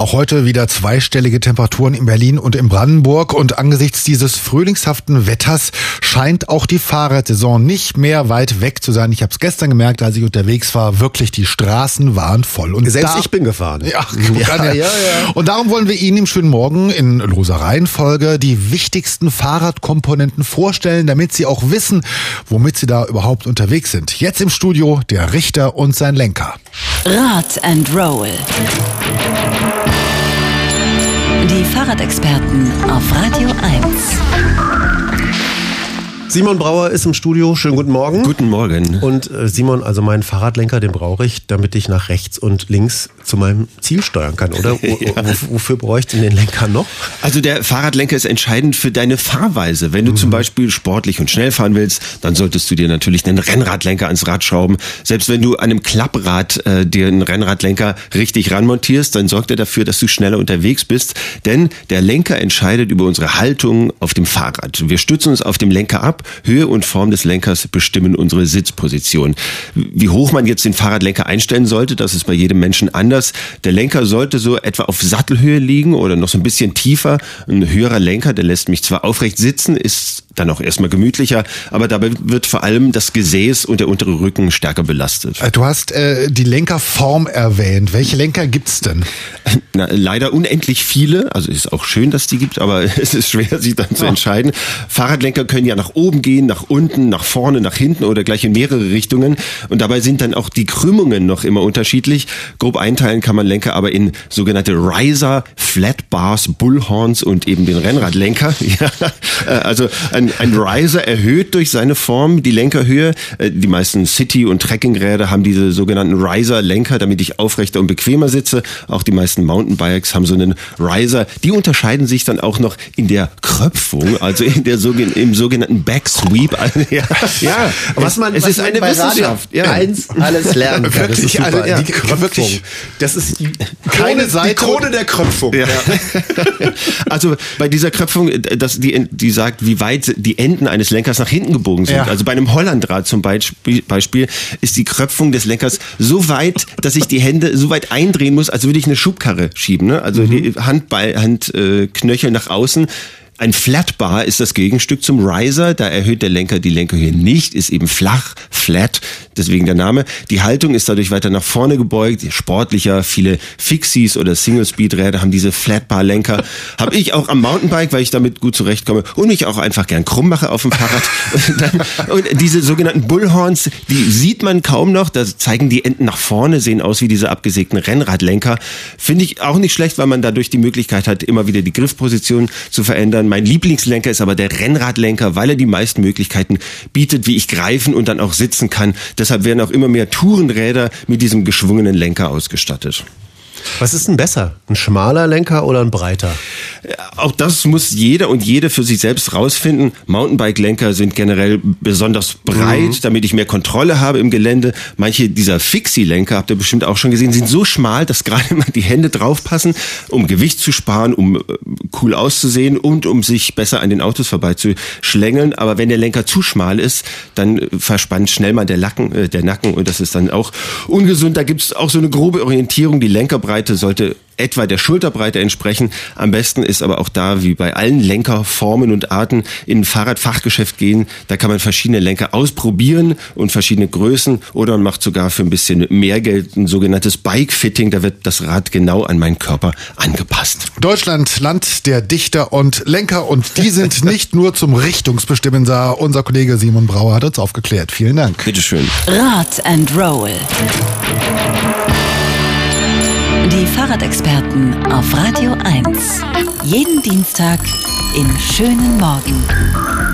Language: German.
Auch heute wieder zweistellige Temperaturen in Berlin und in Brandenburg. Und angesichts dieses frühlingshaften Wetters scheint auch die Fahrradsaison nicht mehr weit weg zu sein. Ich habe es gestern gemerkt, als ich unterwegs war. Wirklich, die Straßen waren voll. Und selbst ich bin gefahren. Ja. Und darum wollen wir Ihnen im schönen Morgen in loser Reihenfolge die wichtigsten Fahrradkomponenten vorstellen, damit Sie auch wissen, womit Sie da überhaupt unterwegs sind. Jetzt im Studio der Richter und sein Lenker. Rad and Roll. Die Fahrradexperten auf Radio 1. Simon Brauer ist im Studio. Schönen guten Morgen. Guten Morgen. Und Simon, also meinen Fahrradlenker, den brauche ich, damit ich nach rechts und links zu meinem Ziel steuern kann, oder? Ja. Wofür bräuchte ich den Lenker noch? Also der Fahrradlenker ist entscheidend für deine Fahrweise. Wenn du zum Beispiel sportlich und schnell fahren willst, dann solltest du dir natürlich einen Rennradlenker ans Rad schrauben. Selbst wenn du an einem Klapprad dir einen Rennradlenker richtig ranmontierst, dann sorgt er dafür, dass du schneller unterwegs bist. Denn der Lenker entscheidet über unsere Haltung auf dem Fahrrad. Wir stützen uns auf dem Lenker ab. Höhe und Form des Lenkers bestimmen unsere Sitzposition. Wie hoch man jetzt den Fahrradlenker einstellen sollte, das ist bei jedem Menschen anders. Der Lenker sollte so etwa auf Sattelhöhe liegen oder noch so ein bisschen tiefer. Ein höherer Lenker, der lässt mich zwar aufrecht sitzen, ist dann auch erstmal gemütlicher, aber dabei wird vor allem das Gesäß und der untere Rücken stärker belastet. Du hast die Lenkerform erwähnt. Welche Lenker gibt's denn? Na, leider unendlich viele. Also ist auch schön, dass die gibt, aber es ist schwer, sich dann zu entscheiden. Fahrradlenker können ja nach oben gehen, nach unten, nach vorne, nach hinten oder gleich in mehrere Richtungen. Und dabei sind dann auch die Krümmungen noch immer unterschiedlich. Grob einteilen kann man Lenker aber in sogenannte Riser, Flatbars, Bullhorns und eben den Rennradlenker. Ja, also ein Riser erhöht durch seine Form die Lenkerhöhe. Die meisten City- und Trekkingräder haben diese sogenannten Riser-Lenker, damit ich aufrechter und bequemer sitze. Auch die meisten Mountainbikes haben so einen Riser. Die unterscheiden sich dann auch noch in der Kröpfung, also in der im sogenannten Backsweep. Ja, es ist eine Wissenschaft. Ja. Eins alles lernen kann. Wirklich, das ist also die Kröpfung. Das ist die Krone der Kröpfung. Ja. Also bei dieser Kröpfung, die sagt, wie weit die Enden eines Lenkers nach hinten gebogen sind. Ja. Also bei einem Hollandrad zum Beispiel ist die Kröpfung des Lenkers so weit, dass ich die Hände so weit eindrehen muss, als würde ich eine Schubkarre schieben. Ne? Also die Handknöchel nach außen. Ein Flatbar ist das Gegenstück zum Riser, da erhöht der Lenker die Lenkerhöhe nicht, ist eben flach, flat, deswegen der Name. Die Haltung ist dadurch weiter nach vorne gebeugt, sportlicher, viele Fixies oder Single-Speed-Räder haben diese Flatbar-Lenker. Habe ich auch am Mountainbike, weil ich damit gut zurechtkomme und mich auch einfach gern krumm mache auf dem Fahrrad. Und diese sogenannten Bullhorns, die sieht man kaum noch, da zeigen die Enden nach vorne, sehen aus wie diese abgesägten Rennradlenker. Finde ich auch nicht schlecht, weil man dadurch die Möglichkeit hat, immer wieder die Griffposition zu verändern. Mein Lieblingslenker ist aber der Rennradlenker, weil er die meisten Möglichkeiten bietet, wie ich greifen und dann auch sitzen kann. Deshalb werden auch immer mehr Tourenräder mit diesem geschwungenen Lenker ausgestattet. Was ist denn besser? Ein schmaler Lenker oder ein breiter? Auch das muss jeder und jede für sich selbst rausfinden. Mountainbike-Lenker sind generell besonders breit, damit ich mehr Kontrolle habe im Gelände. Manche dieser Fixie-Lenker, habt ihr bestimmt auch schon gesehen, sind so schmal, dass gerade mal die Hände draufpassen, um Gewicht zu sparen, um cool auszusehen und um sich besser an den Autos vorbeizuschlängeln. Aber wenn der Lenker zu schmal ist, dann verspannt schnell mal der Nacken und das ist dann auch ungesund. Da gibt es auch so eine grobe Orientierung. Die Lenkerbreite sollte etwa der Schulterbreite entsprechen. Am besten ist aber auch da, wie bei allen Lenkerformen und Arten, in ein Fahrradfachgeschäft gehen. Da kann man verschiedene Lenker ausprobieren und verschiedene Größen oder man macht sogar für ein bisschen mehr Geld ein sogenanntes Bike-Fitting. Da wird das Rad genau an meinen Körper angepasst. Deutschland, Land der Dichter und Lenker und die sind nicht nur zum Richtungsbestimmen da. Unser Kollege Simon Brauer hat uns aufgeklärt. Vielen Dank. Bitteschön. Rad and Roll. Die Fahrradexperten auf Radio 1. Jeden Dienstag im schönen Morgen.